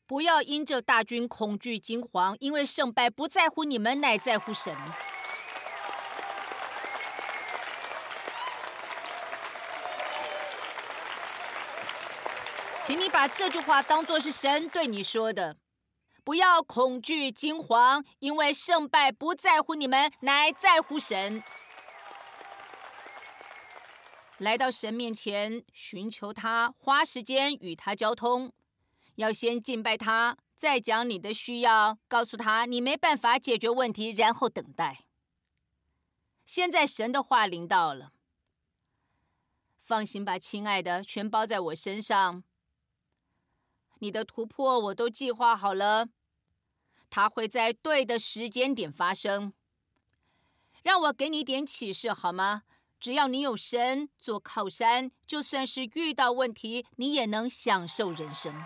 不要因着大军恐惧惊惶，因为胜败不在乎你们，乃在乎神。请你把这句话当作是神对你说的。不要恐惧惊惶，因为胜败不在乎你们，乃在乎神。来到神面前，寻求他，花时间与他交通。要先敬拜他，再讲你的需要，告诉他你没办法解决问题，然后等待。现在神的话临到了，放心吧，亲爱的，全包在我身上。你的突破我都计划好了，它会在对的时间点发生。让我给你点启示好吗？只要你有神做靠山，就算是遇到问题，你也能享受人生。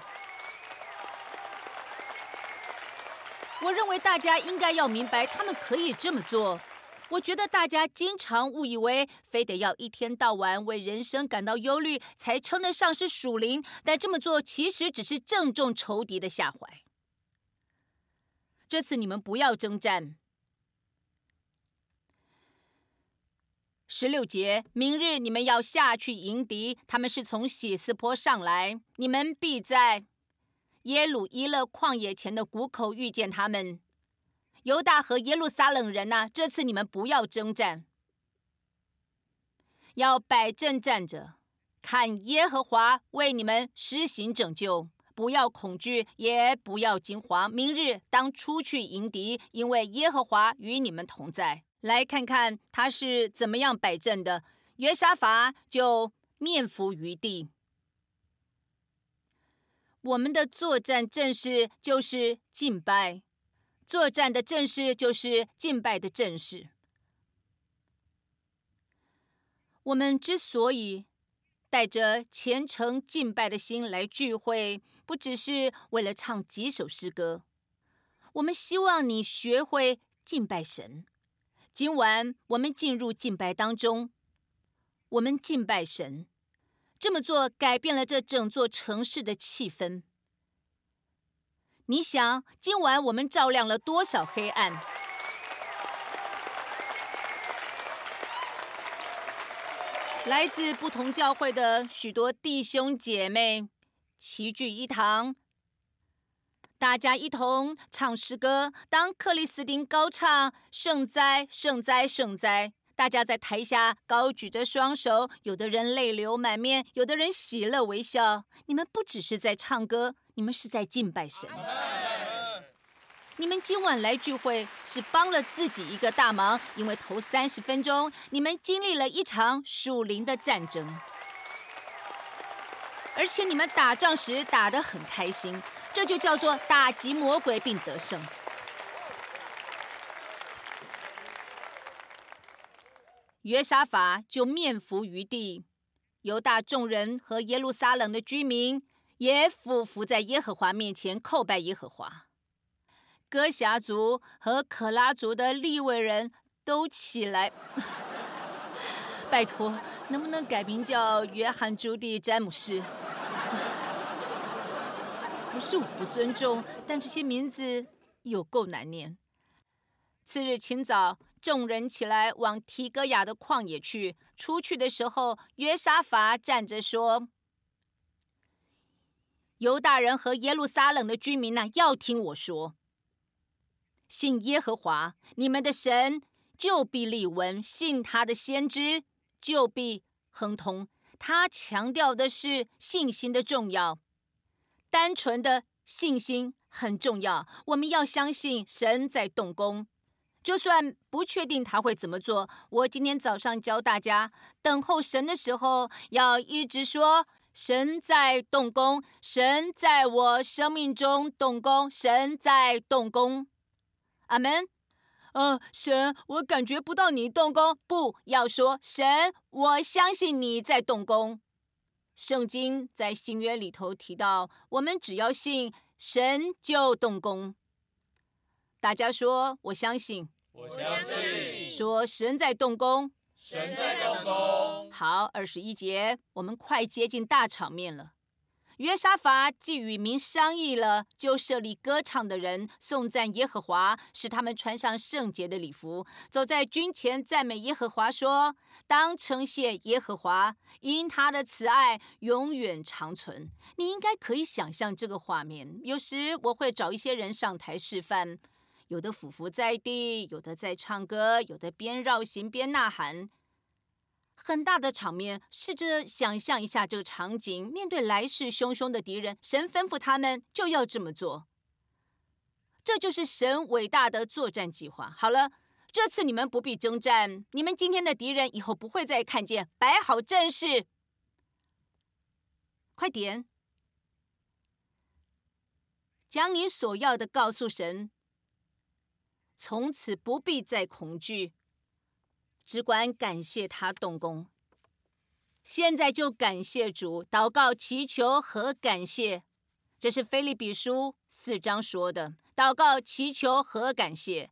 我认为大家应该要明白，他们可以这么做。我觉得大家经常误以为非得要一天到晚为人生感到忧虑才称得上是属灵，但这么做其实只是正中仇敌的下怀。这次你们不要征战。16节，明日你们要下去迎敌，他们是从喜斯坡上来，你们必在耶鲁伊勒旷野前的谷口遇见他们。犹大和耶路撒冷人啊，这次你们不要征战，要摆阵站着，看耶和华为你们施行拯救。不要恐惧，也不要惊惶，明日当出去迎敌，因为耶和华与你们同在。来看看他是怎么样摆阵的。约沙法就面伏于地。我们的作战阵势就是敬拜，作战的阵势就是敬拜的阵势。我们之所以带着虔诚敬拜的心来聚会，不只是为了唱几首诗歌，我们希望你学会敬拜神。今晚我们进入敬拜当中，我们敬拜神，这么做改变了这整座城市的气氛。你想，今晚我们照亮了多少黑暗？来自不同教会的许多弟兄姐妹齐聚一堂，大家一同唱诗歌。当克里斯汀高唱圣哉圣哉圣哉，大家在台下高举着双手，有的人泪流满面，有的人喜乐微笑。你们不只是在唱歌，你们是在敬拜神。你们今晚来聚会是帮了自己一个大忙，因为头30分钟你们经历了一场属灵的战争，而且你们打仗时打得很开心，这就叫做打击魔鬼并得胜。约沙法就面伏于地，犹大众人和耶路撒冷的居民也俯伏在耶和华面前叩拜耶和华。哥辖族和可拉族的利未人都起来拜托，能不能改名叫约翰朱棣詹姆士？不是我不尊重，但这些名字有够难念。次日清早，众人起来往提哥亚的旷野去。出去的时候，约沙法站着说：犹大人和耶路撒冷的居民啊，要听我说。信耶和华你们的神，就必立稳；信他的先知，就必亨通。他强调的是信心的重要，单纯的信心很重要。我们要相信神在动工，就算不确定他会怎么做。我今天早上教大家，等候神的时候，要一直说神在动工，神在我生命中动工，神在动工。阿们。神，我感觉不到你动工。不要说神，我相信你在动工。圣经在新约里头提到，我们只要信神就动工。大家说我相信， 我相信。 说神在动工， 神在动工。 好，21节，我们快接近大场面了。 约沙法既与民商议了，就设立歌唱的人，颂赞耶和华，使他们穿上圣洁的礼服，走在军前赞美耶和华，说：当称谢耶和华，因他的慈爱永远长存。你应该可以想象这个画面。有时我会找一些人上台示范，有的俯伏在地，有的在唱歌，有的边绕行边呐喊。很大的场面，试着想象一下这个场景，面对来势汹汹的敌人，神吩咐他们就要这么做。这就是神伟大的作战计划。好了，这次你们不必征战，你们今天的敌人以后不会再看见，摆好阵势。快点，将你所要的告诉神，从此不必再恐惧，只管感谢他动工。现在就感谢主，祷告、祈求和感谢。这是腓立比书4章说的，祷告、祈求和感谢。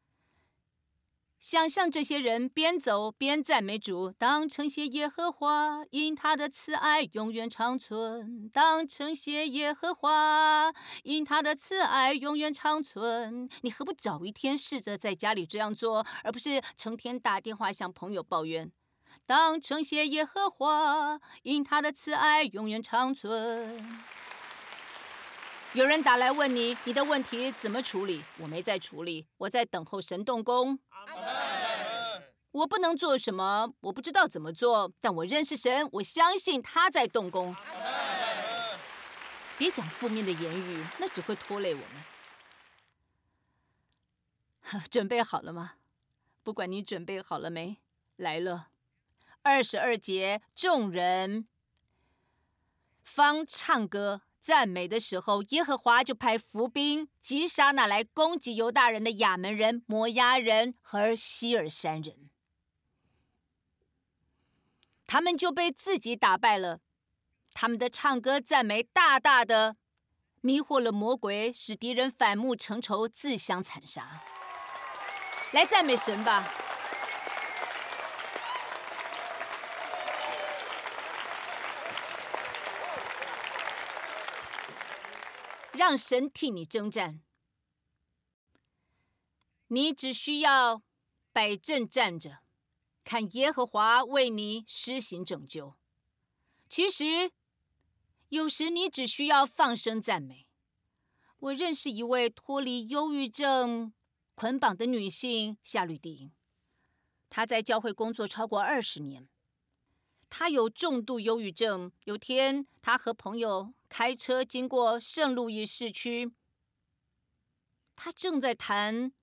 想象这些人边走边赞美主，当称谢耶和华，因他的慈爱永远长存。当称谢耶和华，因他的慈爱永远长存。你何不找一天试着在家里这样做，而不是成天打电话向朋友抱怨？当称谢耶和华，因他的慈爱永远长存。有人打来问你，你的问题怎么处理？我没在处理，我在等候神动工。我不能做什么，我不知道怎么做，但我认识神，我相信他在动工。别讲负面的言语，那只会拖累我们。准备好了吗？不管你准备好了没，来了。22节，众人方唱歌赞美的时候，耶和华就派伏兵击杀那来攻击犹大人的亚门人、摩押人和希尔山人，他们就被自己打败了。他们的唱歌赞美大大的迷惑了魔鬼，使敌人反目成仇，自相残杀。来赞美神吧！让神替你征战，你只需要摆正站着，看耶和华为你施行拯救。其实，有时你只需要放声赞美。我认识一位脱离忧郁症捆绑的女性夏绿蒂，她在教会工作超过20年。她有重度忧郁症。有天，她和朋友开车经过圣路易市区，她正在谈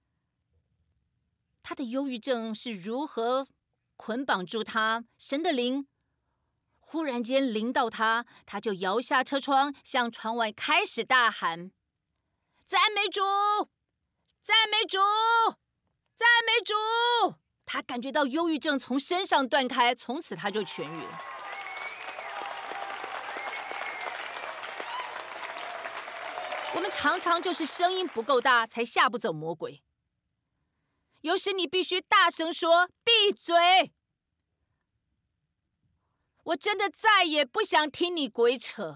她的忧郁症是如何捆绑住她。神的灵忽然间临到她，她就摇下车窗，向窗外开始大喊：赞美主，赞美主，赞美主！他感觉到忧郁症从身上断开，从此他就痊愈了。我们常常就是声音不够大，才吓不走魔鬼。有时你必须大声说：闭嘴！我真的再也不想听你鬼扯。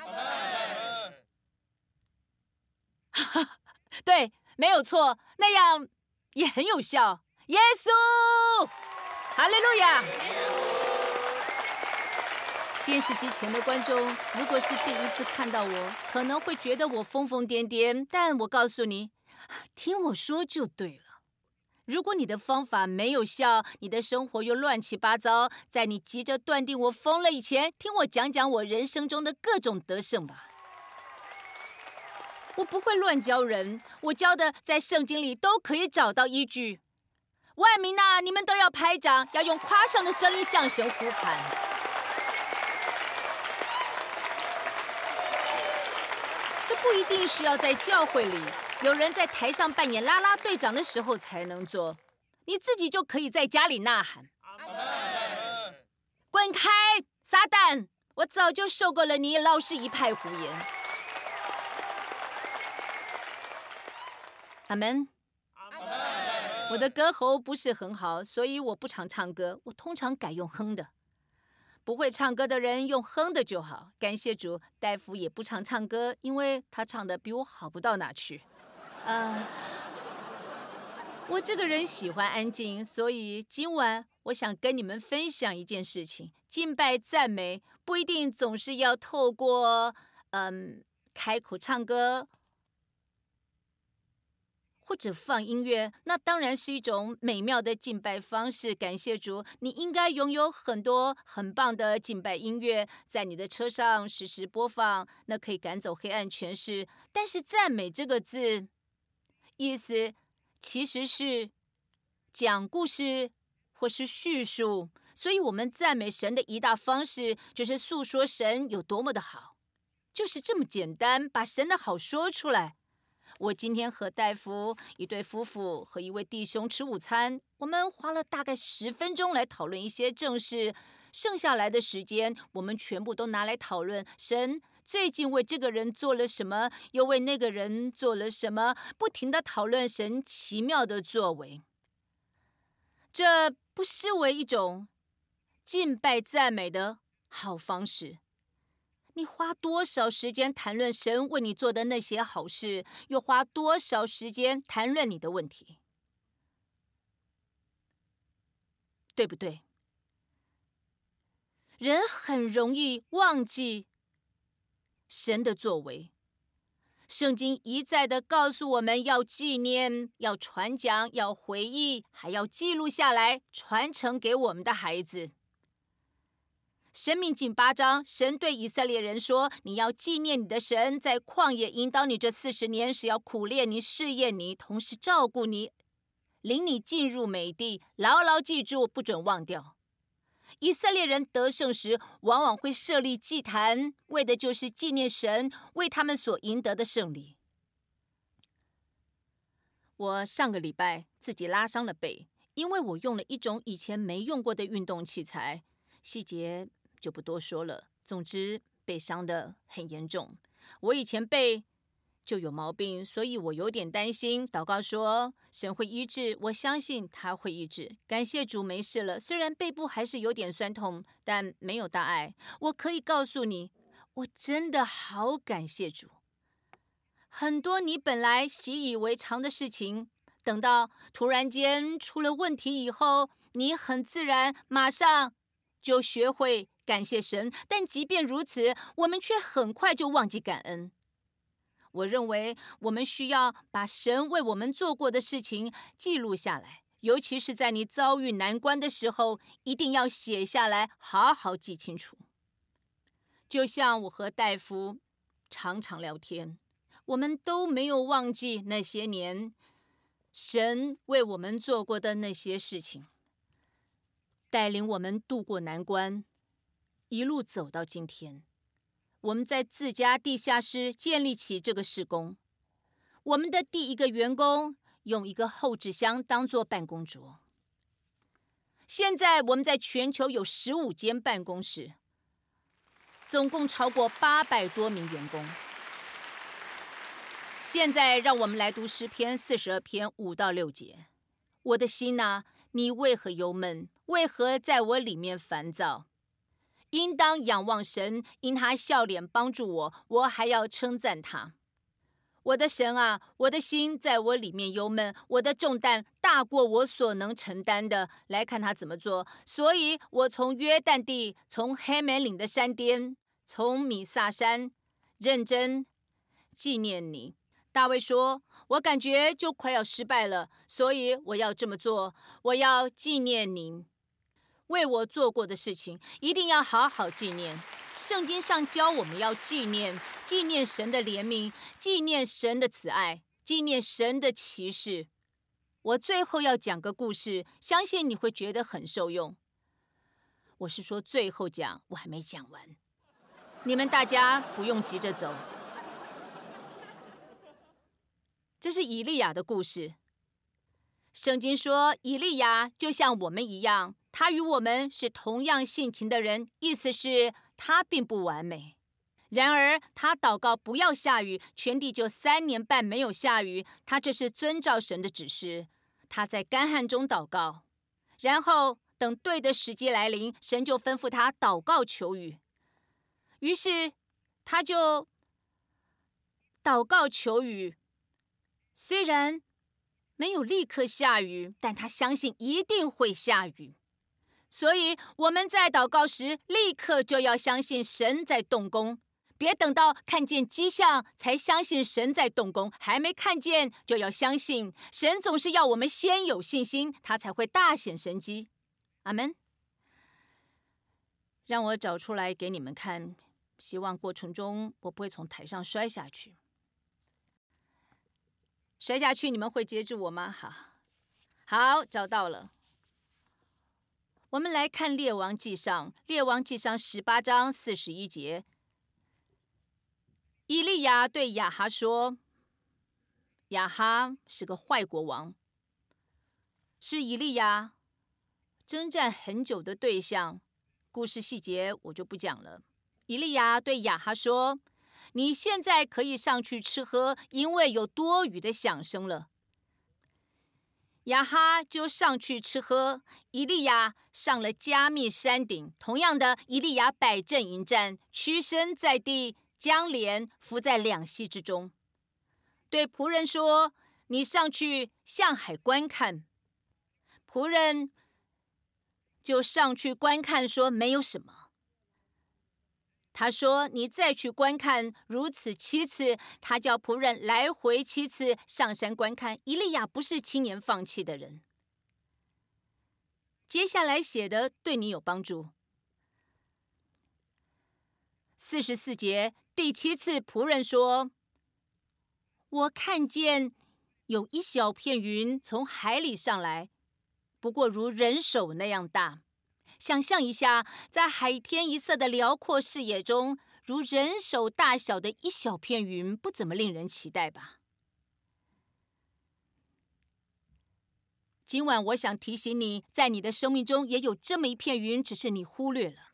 对，没有错，那样也很有效。耶稣，哈利路亚！电视机前的观众，如果是第一次看到我，可能会觉得我疯疯癫癫，但我告诉你，听我说就对了。如果你的方法没有效，你的生活又乱七八糟，在你急着断定我疯了以前，听我讲讲我人生中的各种得胜吧。我不会乱教人，我教的在圣经里都可以找到依据。万民啊，你们都要拍掌，要用夸胜的声音向神呼喊。这不一定是要在教会里，有人在台上扮演啦啦队长的时候才能做，你自己就可以在家里呐喊：滚开，撒旦！我早就受够了你老是一派胡言。阿们。我的歌喉不是很好，所以我不常唱歌，我通常改用哼的。 不会唱歌的人用哼的就好。感谢主，戴夫也不常唱歌，因为他唱的比我好不到哪去。我这个人喜欢安静，所以今晚我想跟你们分享一件事情：敬拜赞美不一定总是要透过开口唱歌或者放音乐，那当然是一种美妙的敬拜方式。感谢主，你应该拥有很多很棒的敬拜音乐，在你的车上时时播放，那可以赶走黑暗权势。但是赞美这个字，意思其实是讲故事或是叙述，所以我们赞美神的一大方式就是诉说神有多么的好，就是这么简单，把神的好说出来。我今天和戴夫一对夫妇和一位弟兄吃午餐，我们花了大概10分钟来讨论一些正事，剩下来的时间我们全部都拿来讨论神最近为这个人做了什么，又为那个人做了什么，不停地讨论神奇妙的作为。这不失为一种敬拜赞美的好方式。你花多少时间谈论神为你做的那些好事，又花多少时间谈论你的问题，对不对？人很容易忘记神的作为。圣经一再的告诉我们要纪念，要传讲，要回忆，还要记录下来，传承给我们的孩子。申命记8章，神对以色列人说，你要纪念你的神，在旷野引导你这40年，是要苦练你，试验你，同时照顾你，领你进入美地，牢牢记住，不准忘掉。以色列人得胜时，往往会设立祭坛，为的就是纪念神为他们所赢得的胜利。我上个礼拜自己拉伤了背，因为我用了一种以前没用过的运动器材，细节就不多说了。总之，背伤得很严重。我以前背就有毛病，所以我有点担心。祷告说神会医治，我相信他会医治。感谢主，没事了。虽然背部还是有点酸痛，但没有大碍。我可以告诉你，我真的好感谢主。很多你本来习以为常的事情，等到突然间出了问题以后，你很自然马上就学会感谢神，但即便如此，我们却很快就忘记感恩。我认为我们需要把神为我们做过的事情记录下来，尤其是在你遭遇难关的时候，一定要写下来，好好记清楚。就像我和戴夫常常聊天，我们都没有忘记那些年神为我们做过的那些事情，带领我们度过难关，一路走到今天。我们在自家地下室建立起这个事工。我们的第一个员工用一个后置箱当作办公桌。现在我们在全球有15间办公室，总共超过800多名员工。现在让我们来读诗篇42篇5到6节。我的心啊，你为何忧闷？为何在我里面烦躁？应当仰望神，因他笑脸帮助我，我还要称赞他。我的神啊，我的心在我里面忧闷，我的重担大过我所能承担的。来看他怎么做。所以我从约旦地，从黑门岭的山巅，从米萨山，认真纪念你。大卫说，我感觉就快要失败了，所以我要这么做，我要纪念你为我做过的事情，一定要好好纪念。圣经上教我们要纪念，纪念神的怜悯，纪念神的慈爱，纪念神的奇事。我最后要讲个故事，相信你会觉得很受用。我是说最后讲，我还没讲完。你们大家不用急着走。这是以利亚的故事。圣经说，以利亚就像我们一样，他与我们是同样性情的人，意思是他并不完美。然而他祷告不要下雨，全地就3年半没有下雨，他这是遵照神的指示。他在干旱中祷告，然后等对的时机来临，神就吩咐他祷告求雨。于是他就祷告求雨，虽然没有立刻下雨，但他相信一定会下雨。所以我们在祷告时，立刻就要相信神在动工，别等到看见迹象才相信神在动工，还没看见就要相信。神总是要我们先有信心，他才会大显神迹。阿们。让我找出来给你们看，希望过程中我不会从台上摔下去。摔下去你们会接住我吗？好，找到了。我们来看列王纪上18章41节。以利亚对亚哈说，亚哈是个坏国王，是以利亚征战很久的对象，故事细节我就不讲了。以利亚对亚哈说，你现在可以上去吃喝，因为有多余的响声了。亚哈就上去吃喝，以利亚上了加密山顶。同样的，以利亚摆阵迎战，屈身在地，将脸伏在两膝之中，对仆人说，你上去向海观看。仆人就上去观看，说没有什么。他说，你再去观看，如此7次。他叫仆人来回7次上山观看。以利亚不是轻言放弃的人。接下来写的对你有帮助。44节，第7次仆人说，我看见有一小片云从海里上来，不过如人手那样大。想象一下，在海天一色的辽阔视野中，如人手大小的一小片云，不怎么令人期待吧？今晚我想提醒你，在你的生命中也有这么一片云，只是你忽略了。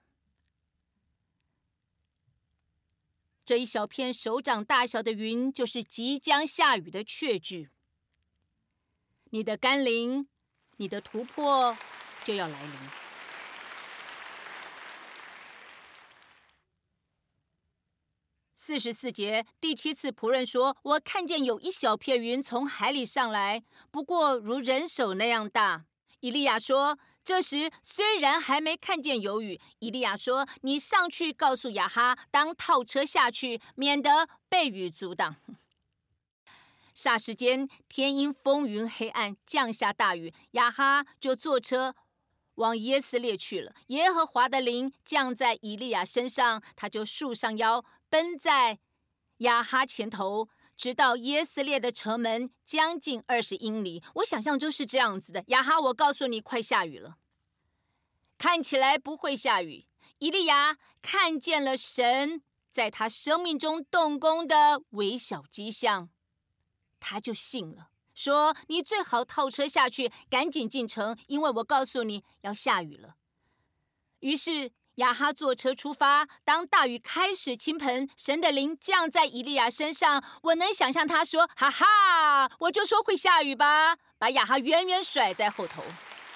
这一小片手掌大小的云，就是即将下雨的确据。你的甘霖，你的突破就要来临。44节，第7次仆人说，我看见有一小片云从海里上来，不过如人手那样大。以利亚说，这时虽然还没看见有雨，以利亚说，你上去告诉亚哈，当套车下去，免得被雨阻挡。霎时间，天因风云黑暗，降下大雨，亚哈就坐车往耶斯列去了。耶和华的灵降在以利亚身上，他就束上腰，奔在亚哈前头，直到耶斯列的城门，将近20英里。我想象中是这样子的，亚哈，我告诉你，快下雨了。看起来不会下雨。以利亚看见了神在他生命中动工的微小迹象，他就信了，说，你最好套车下去，赶紧进城，因为我告诉你要下雨了。于是亚哈坐车出发，当大雨开始倾盆，神的灵降在以利亚身上。我能想象他说，哈哈，我就说会下雨吧，把亚哈远远甩在后头。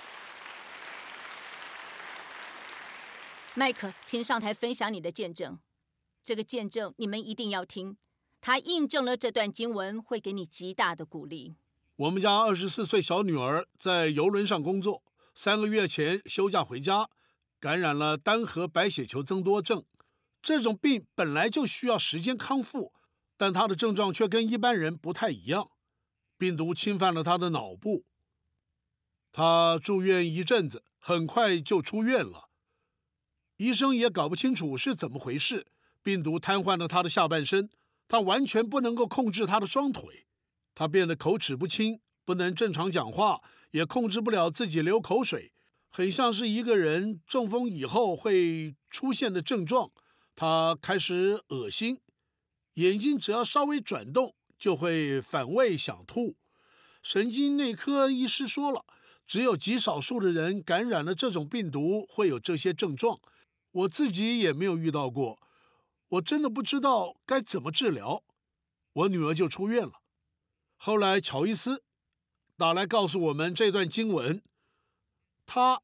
麦克，请上台分享你的见证。这个见证你们一定要听，它印证了这段经文，会给你极大的鼓励。 我们家24岁小女儿在邮轮上工作，3个月前休假回家，感染了单核白血球增多症。这种病本来就需要时间康复，但她的症状却跟一般人不太一样。病毒侵犯了她的脑部，她住院一阵子，很快就出院了。医生也搞不清楚是怎么回事，病毒瘫痪了她的下半身，她完全不能够控制她的双腿。她变得口齿不清，不能正常讲话，也控制不了自己流口水，很像是一个人中风以后会出现的症状。她开始恶心，眼睛只要稍微转动就会反胃想吐。神经内科医师说了，只有极少数的人感染了这种病毒会有这些症状，我自己也没有遇到过，我真的不知道该怎么治疗。我女儿就出院了。后来乔伊斯打来告诉我们这段经文，他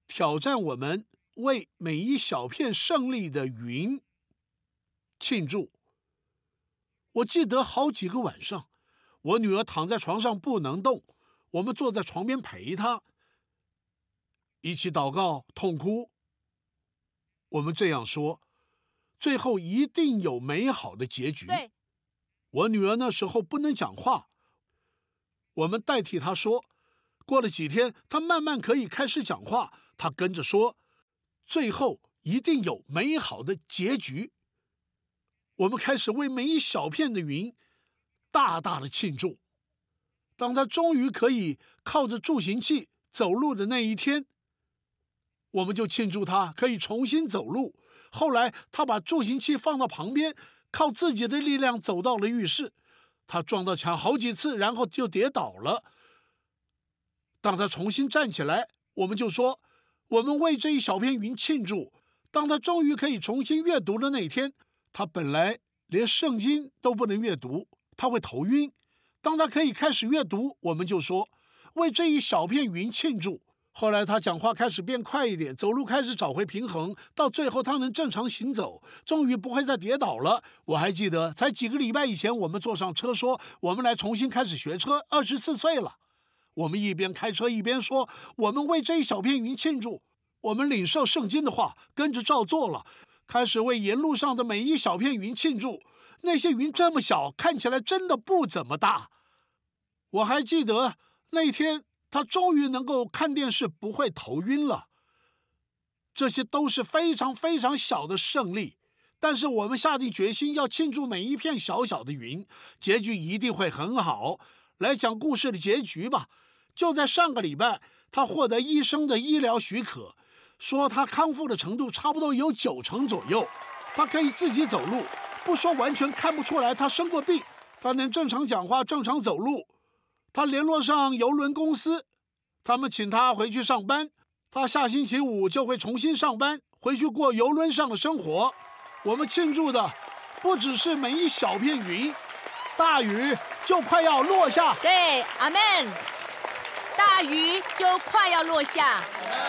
挑战我们为每一小片胜利的云庆祝。我记得好几个晚上，我女儿躺在床上不能动，我们坐在床边陪她，一起祷告痛哭。我们这样说，最后一定有美好的结局。 对， 我女儿那时候不能讲话，我们代替她说。过了几天，她慢慢可以开始讲话，她跟着说，最后一定有美好的结局。我们开始为每一小片的云大大的庆祝。当她终于可以靠着助行器走路的那一天，我们就庆祝她可以重新走路。后来她把助行器放到旁边，靠自己的力量走到了浴室。她撞到墙好几次，然后就跌倒了。当她重新站起来，我们就说，我们为这一小片云庆祝。当她终于可以重新阅读的那一天，她本来连圣经都不能阅读，她会头晕。当她可以开始阅读，我们就说，为这一小片云庆祝。后来她讲话开始变快一点，走路开始找回平衡，到最后她能正常行走，终于不会再跌倒了。我还记得，才几个礼拜以前，我们坐上车说，我们来重新开始学车，24岁了。我们一边开车一边说，我们为这一小片云庆祝。我们领受圣经的话，跟着照做了，开始为沿路上的每一小片云庆祝。那些云这么小，看起来真的不怎么大。我还记得那天他终于能够看电视不会头晕了。这些都是非常非常小的胜利，但是我们下定决心要庆祝每一片小小的云，结局一定会很好。来讲故事的结局吧。就在上个礼拜，他获得医生的医疗许可，说他康复的程度差不多有90%左右，他可以自己走路，不说完全看不出来他生过病，他能正常讲话，正常走路。他联络上邮轮公司，他们请他回去上班，他下星期5就会重新上班，回去过邮轮上的生活。我们庆祝的不只是每一小片云，大雨就快要落下。 对，阿们。大雨就快要落下。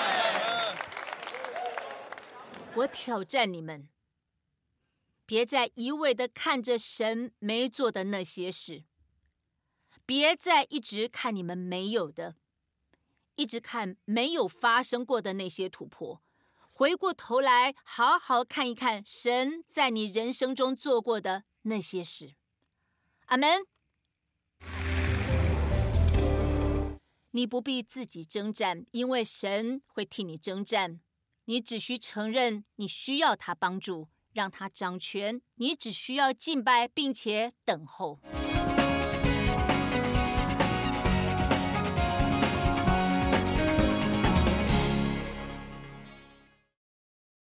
我挑战你们，别再一味地看着神没做的那些事，别再一直看你们没有的，一直看没有发生过的那些突破，回过头来好好看一看神在你人生中做过的那些事。阿们。你不必自己征战，因为神会替你征战。你只需承认你需要他帮助，让他掌权。你只需要敬拜并且等候。